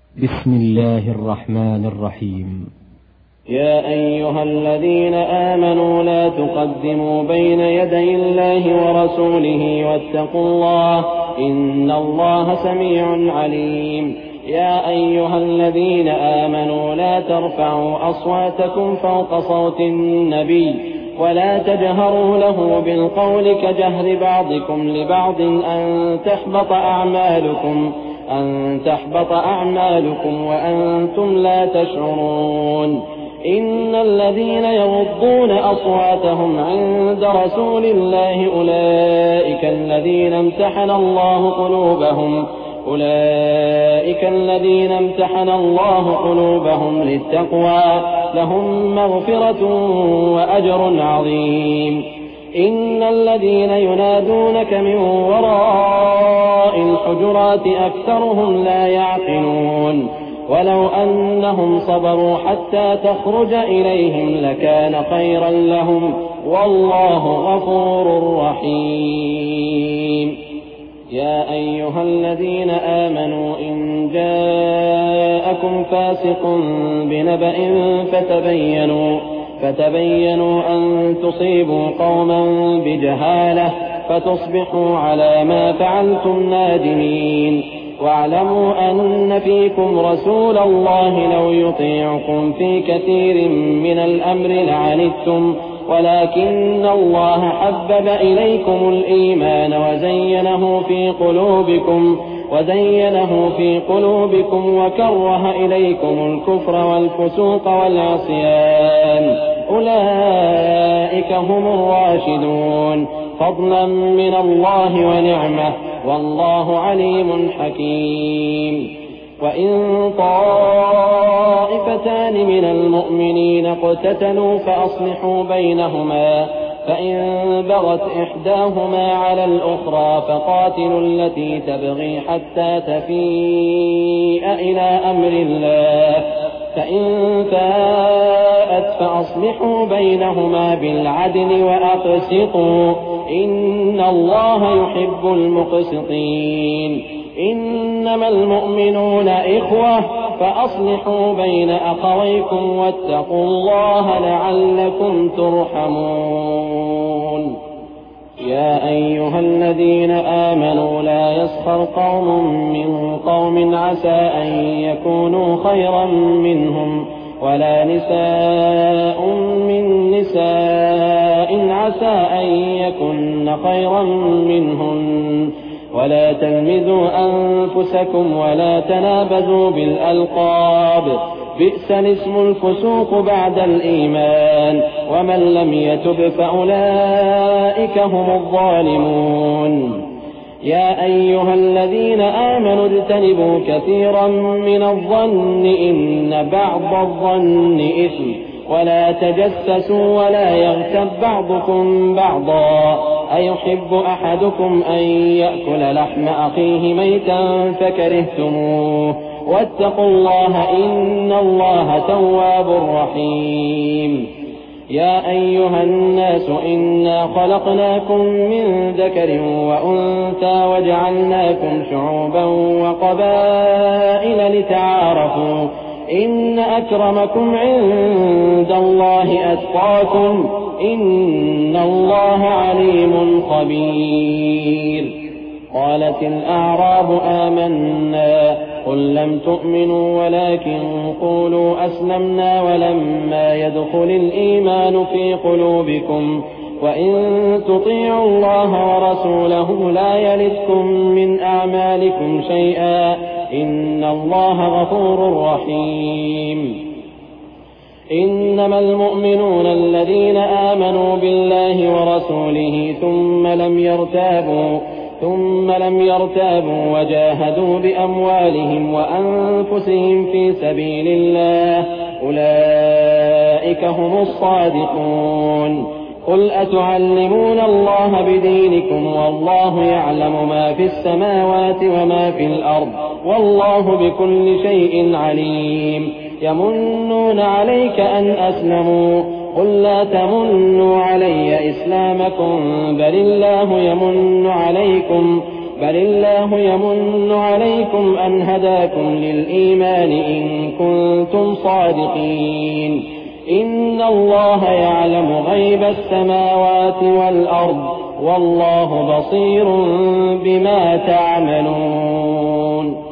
بسم الله الرحمن الرحيم. يا أيها الذين آمنوا لا تقدموا بين يدي الله ورسوله واتقوا الله إن الله سميع عليم. يا أيها الذين آمنوا لا ترفعوا أصواتكم فوق صوت النبي ولا تجهروا له بالقول كجهر بعضكم لبعض أن تحبط أعمالكم وأنتم لا تشعرون. إن الذين يغضون أصواتهم عند رسول الله أولئك الذين امتحن الله قلوبهم للتقوى لهم مغفرة وأجر عظيم. إن الذين ينادونك من وراء الحجرات أكثرهم لا يعقلون ولو أنهم صبروا حتى تخرج إليهم لكان خيرا لهم والله غفور رحيم. يا أيها الذين آمنوا إن جاءكم فاسق بنبأ فتبينوا أن تصيبوا قوما بجهالة فتصبحوا على ما فعلتم نادمين. واعلموا أن فيكم رسول الله لو يطيعكم في كثير من الأمر لعنتم ولكن الله حبب إليكم الإيمان وزينه في قلوبكم وكره إليكم الكفر والفسوق والعصيان أولئك هم الراشدون فضلا من الله ونعمة والله عليم حكيم. وإن طائفتان من المؤمنين اقتتلوا فأصلحوا بينهما فإن بغت إحداهما على الأخرى فقاتلوا التي تبغي حتى تفيء إلى أمر الله فإن فاءت فأصلحوا بينهما بالعدل وأقسطوا إن الله يحب المقسطين. إنما المؤمنون إخوة فأصلحوا بين أخويكم واتقوا الله لعلكم ترحمون. يا أيها الذين آمنوا لا يسخر قوم من قوم عسى أن يكونوا خيرا منهم ولا نساء من نساء عسى أن يكن خيرا منهن ولا تلمزوا أنفسكم ولا تنابزوا بالألقاب بئس الاسم الفسوق بعد الإيمان ومن لم يتب فأولئك هم الظالمون. يا أيها الذين آمنوا اجتنبوا كثيرا من الظن إن بعض الظن إثم ولا تجسسوا ولا يغتب بعضكم بعضا أيحب أحدكم أن يأكل لحم أخيه ميتا فكرهتموه واتقوا الله إن الله تواب رحيم. يا أيها الناس إنا خلقناكم من ذكر وأنثى وجعلناكم شعوبا وقبائل لتعارفوا إن أكرمكم عند الله أتقاكم إن الله عليم خبير. قالت الأعراب آمنا قل لم تؤمنوا ولكن قولوا أسلمنا ولما يدخل الإيمان في قلوبكم وإن تطيعوا الله ورسوله لا يلدكم من أعمالكم شيئا إن الله غفور رحيم. إنما المؤمنون الذين آمنوا بالله ورسوله ثم لم يرتابوا وجاهدوا بأموالهم وأنفسهم في سبيل الله أولئك هم الصادقون. قل أتعلمون الله بدينكم والله يعلم ما في السماوات وما في الأرض والله بكل شيء عليم. يمنون عليك أن أسلموا قل لا تمنوا علي إسلامكم بل الله يمن عليكم بل الله يمن عليكم أن هداكم للإيمان إن كنتم صادقين إن الله يعلم غيب السماوات والأرض والله بصير بما تعملون